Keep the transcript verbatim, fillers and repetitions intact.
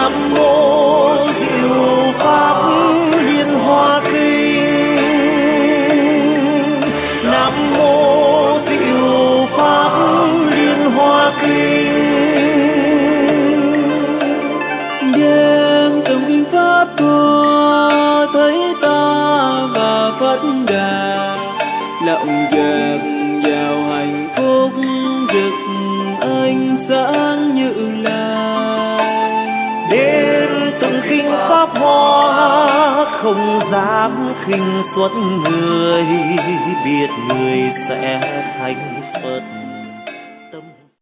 Nam mô Diệu Pháp Liên Hoa Kinh. Nam mô Diệu Pháp Liên Hoa Kinh. Đêm trong kinh pháp của thấy ta và Phật Đà lặng dẹp vào hạnh phúc rực ánh sáng như lai. Đến từng kinh pháp hoa không dám khinh suất người, biết người sẽ thành Phật.